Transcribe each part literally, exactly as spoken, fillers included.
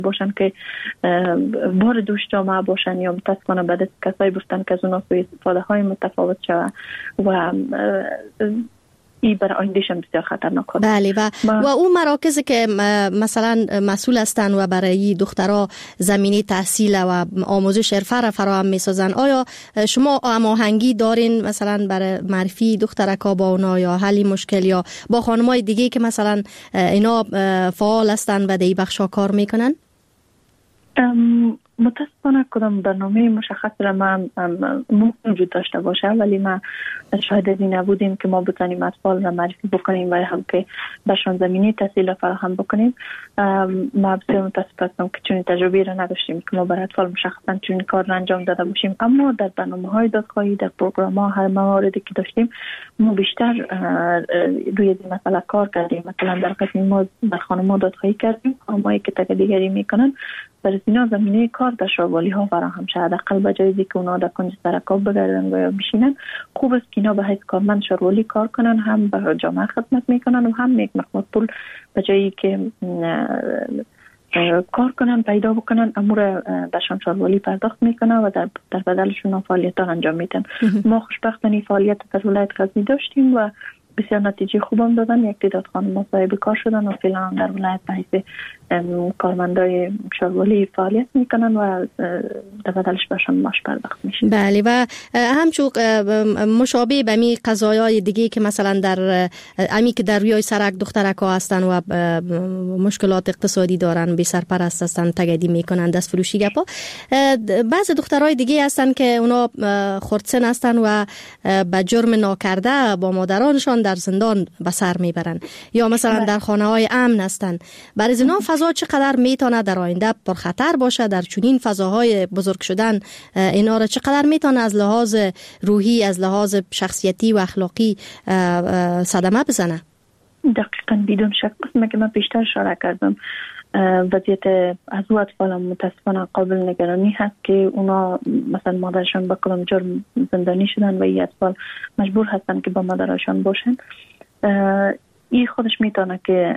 باشن که بار دوش جامعه باشن یا متاسفانه به دست کسایی بفتن که از اونا سوی استفاده های متفاوت شود و ای برای آیندهشان بسیار خطرناک است. بله و و اون مراکزی که مثلا مسئول هستند و برای دخترها زمینه تحصیل و آموزش حرفه را فراهم می‌سازند، آیا شما هماهنگی دارین مثلا برای معرفی دخترکا با اونا یا حل مشکل یا با خانمای دیگه که مثلا اینا فعال هستند و در بخشا کار میکنن؟ متاسفانه کدام برنامه مشخص را ما ممکن وجود داشته باشه، ولی ما شاهد از این نبودیم که ما بتانیم اطفال را معرفی بکنیم و هم که برشان زمینه تحصیل فراهم بکنیم. ما بسیار متاسف هستم که چنین تجربه را نداشتیم که ما برای اطفال مشخصا چنین کار را انجام داده باشیم، اما در برنامه‌های دادخواهی، در پروگرام‌ها، هر مواردی که داشتیم ما بیشتر روی این مسئله کار کردیم. مثلا در قسم ما در خانم‌ها دادخواهی کردیم، خانم‌هایی که تکدیگری میکنن برای اینا زمینه کار در شاروالی ها فراهم شد. حداقل به جای اینکه اونا در کنج سرکاب بگردن و یا بشینن، خوب است که اینا به حیث کارمند شاروالی کار کنن، هم به جامعه خدمت میکنن و هم یک مقدار پول به جایی که کار کنن پیدا بکنن امور بهشان شاروالی پرداخت میکنن و در در بدلشون فعالیت ها انجام میدن. ما خوشبختانه فعالیت در ولایت غزنی داشتیم و بسیار نتیجه خوبم دادن. یک تعداد خانم صاحب کار شدن و فعلا در ولایت به حیث کارمندای شاروالی فعالیت میکنن و در بدلش بهشان معاش پرداخت میشه. بله و همچون مشابه به می قضایای دیگه که مثلا در امی که در روی سرک دخترکا هستن و مشکلات اقتصادی دارن، بی سرپرست هستن، تگدی میکنن، دست فروشی گپا، بعض دخترای دیگه هستن که اونا خردسن هستن و به جرم ناکرده با مادرانشان در زندان به سر میبرن یا مثلا در خانه‌های امن هستن. برای اینا فضا چقدر میتونه در آینده پرخطر باشه؟ در چنین فضاهای بزرگ شدن اینا را چقدر میتونه از لحاظ روحی، از لحاظ شخصیتی و اخلاقی صدمه بزنه؟ دقیقاً بدون شک. قسمه که من بیشتر اشاره کردم، وضعیت از او اطفال متاسفانه قابل نگرانی هست که اونا مثلا مادرشان به کدام جرم زندانی شدن و این اطفال مجبور هستن که با مادرشان باشن. این خودش میتونه که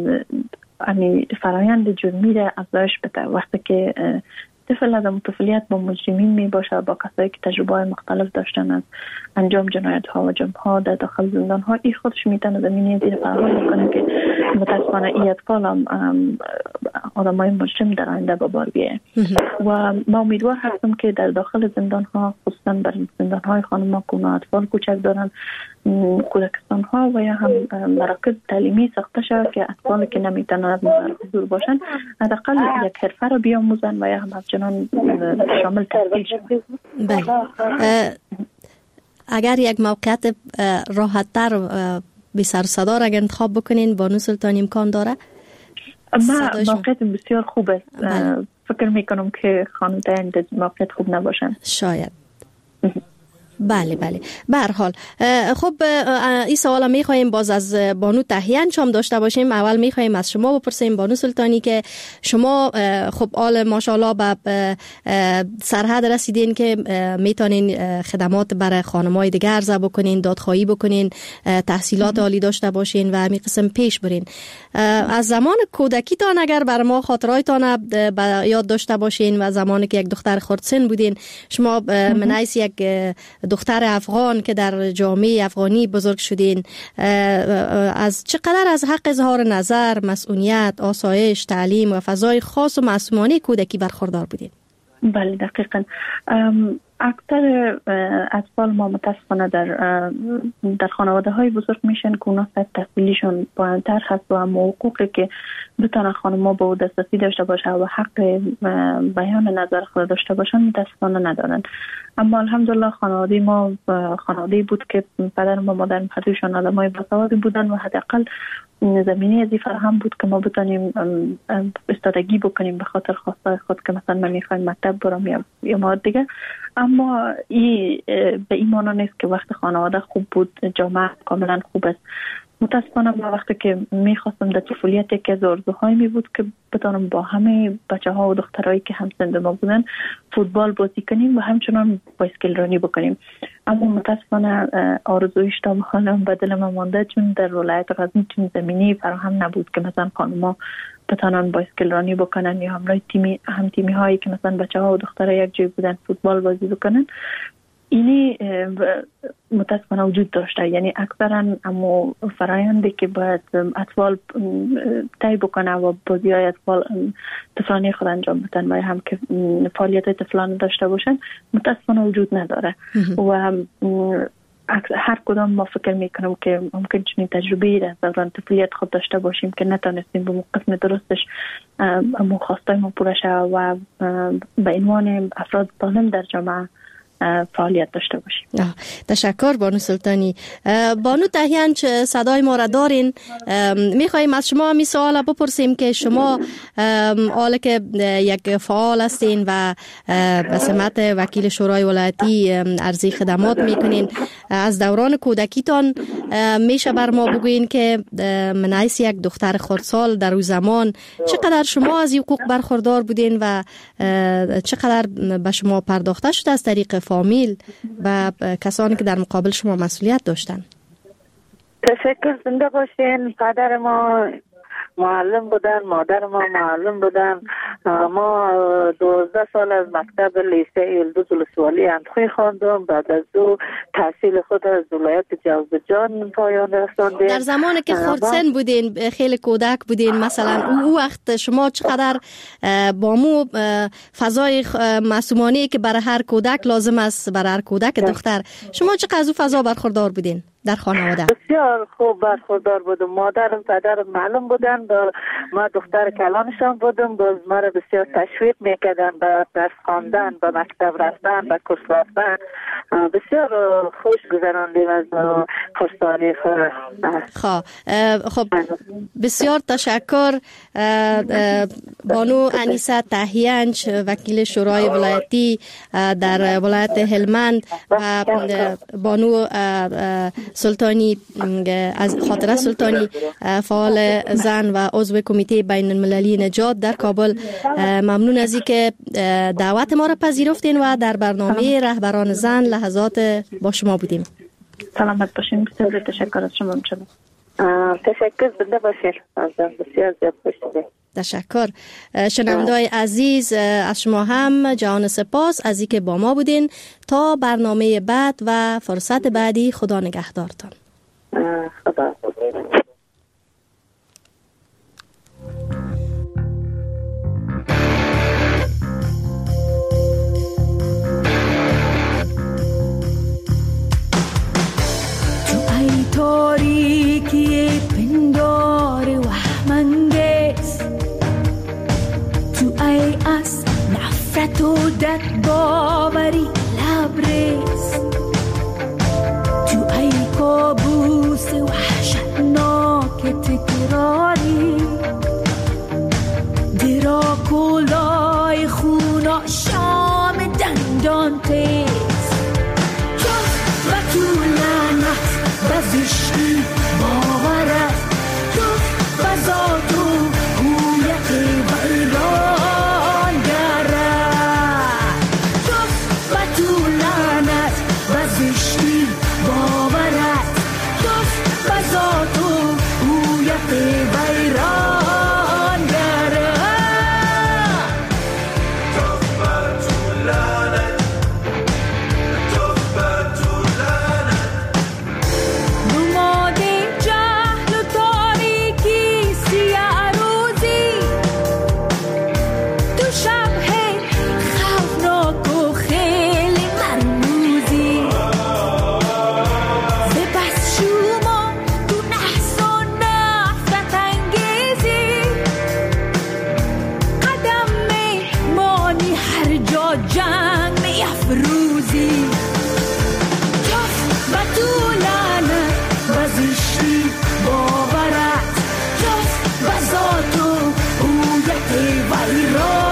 یعنی فرایند جرمی را افزایش بده. وقتی که طفل از طفولیت با مجرمین می باشه، با کسایی که تجربه مختلف داشتن از انجام جنایت ها و جرم ها در داخل زندان ها، این خودش میتونه زمینه دیر فراهم میکنه که متاسفانه این اطفال هم آدم های مجرم در آینده به بار بیاید. و ما امیدوار هستم که در داخل زندان ها، خصوصا در زندان های خانم ها که اونا اطفال کوچک دارن، کودکستان ها و یا هم مراکز تعلیمی ساخته شود که اطفالی که نمیتونن از مدرسه دور باشن حداقل یک حرفه رو بیاموزن و یا هم همچنان شامل تحصیل شود. بله. اگر یک موقعیت راحت تر بی سر صدا را انتخاب بکنین، بانو سلطان امکان داره؟ ما موقعیت بسیار خوب است. فکر میکنم که خانم تا موقعیت خوب نباشن. شاید. بله بله. به هر حال خب این سوالا میخوایم باز از بانو تهیان شام داشته باشیم. اول میخوایم از شما بپرسیم بانو سلطانی که شما خب آل ماشاءالله به سرحد رسیدین که میتونین خدمات برای خانمای دیگه عرضه بکنین، دادخواهی بکنین، تحصیلات عالی داشته باشین و همین قسم پیش برین. از زمان کودکیتان اگر بر ما خاطرایتان یاد داشته باشین و زمانی که یک دختر خردسن بودین، شما من حیث یک دختر افغان که در جامعه افغانی بزرگ شدین، از چقدر از حق اظهار نظر، مسئولیت، آسایش، تعلیم و فضای خاص و معصومانه کودکی برخوردار بودین؟ بله دقیقاً. اکثر اطفال ما متاسفانه در در خانواده های بزرگ میشن که اونا سطح تحصیلیشون پایین‌تر هست و حقوقی که بتونن خانم‌ها به او دسترسی داشته باشه و حق بیان نظر خود داشته باشن متاسفانه ندارن. اما الحمدلله خانواده ما خانواده بود که پدر و مادر هردوشون آدمای باسوادی بودن و حداقل زمینه ازی فراهم بود که ما بتونیم استادگی بکنیم به خاطر خواستای خود که مثلا من میخوایم مکتب برم یا یا مواد دیگه. اما ای به این معنی نیست که وقت خانواده خوب بود جامعه کاملا خوب است. متاسفانه ما وقتی که میخواستم در طفولیت یکی از آرزوهای می بود که بتونم با همه بچه ها و دخترایی که همسن ما بودن فوتبال بازی کنیم و همچنان بایسکل رانی بکنیم. اما متاسفانه آرزویش تا حالا به دل من مانده، چون در ولایت غزنی چنین زمینی فراهم نبود که مثلا خانم‌ها بتانن بایسکل رانی بکنن یا همراه تیمی هم تیمی هایی که مثلا بچه ها و دخترها یک جای بودن فوتبال بازی بکنن. اینی متاسفانه وجود داشته، یعنی اکثرا اما فرایندی که باید اطفال طی بکنه و بازی های اطفال طفلانی خود انجام بدن و هم که فعالیت طفلان داشته باشن متاسفانه وجود نداره و هر کدام ما فکر میکنم که ممکن چنین تجربه در دوران طفولیت خود داشته باشیم که نتونستیم به قسم درستش امو خواستای ما پوره شود و به عنوان افراد سالم در جامعه فعالیت داشته باشیم. تشکر بانو سلطانی. بانو تهیان صدای ما را دارین، میخواییم از شما می سوال بپرسیم که شما حالا که یک فعال هستین و به سمت وکیل شورای ولایتی عرضی خدمات میکنین، از دوران کودکیتان میشه بر ما بگوین که من حیث یک دختر خردسال در اون زمان چقدر شما از حقوق برخوردار بودین و چقدر به شما پرداخته شده از طریق فامیل و کسانی که در مقابل شما مسئولیت داشتن؟ تشکر، زنده باشین. پدر ما معلم بودن، مادر ما معلم بودن. ما دوازده سال از مکتب لیسه یلدوز ولسوالی اندخوی خواندم. بعد از او تحصیل خود از ولایت جوزجان پایان رساندیم. در زمانی که خردسن بودین، خیلی کودک بودین، مثلا او وقت شما چقدر با مو فضای معصومانه که برای هر کودک لازم است، برای هر کودک دختر، شما چقدر از او فضا برخوردار بودین در خانواده؟ بسیار خوب برخوردار بودم. مادرم پدرم معلم بودن و ما دختر کلانشان بودم. باز ما را بسیار تشویق میکردن به درس خواندن، به مکتب رفتن، به کورس رفتن. بسیار خوش گذراندیم از خردسالی خود. خب خب بسیار تشکر بانو انیسه تهیانچ، وکیل شورای ولایتی در ولایت هلمند، و بانو سلطانی از خاطره سلطانی، فعال زن و عضو کمیته بین المللی نجات در کابل. ممنون از اینکه دعوت ما را پذیرفتین و در برنامه رهبران زن لحظات با شما بودیم. سلامت باشین. بسیار تشکر از شما. تشکر، زنده باشین. بسیار زیاد خوش شدید. تشکر. شنونده‌های عزیز، از شما هم جان سپاس از اینکه با ما بودین. تا برنامه بعد و فرصت بعدی، خدا نگهدارتان. خدا. تو ای تاریکی پندار وهم‌انگیز، تو ای از نفرت و دد باوری لبریز، تو ای کابوس وحشتناک تکراری، درا کلای خونا شام دندان تیز، جز و تو لعنت و زشتی باورت، جز و ذات و هویت ویران گرد، جز و تو لعنت و زشتی باورت، جز و ذات و هویت ویران گرد. جنگ می افروزی، جز و تو لعنت و زشتی باورت، جز و ذات و هویت ویران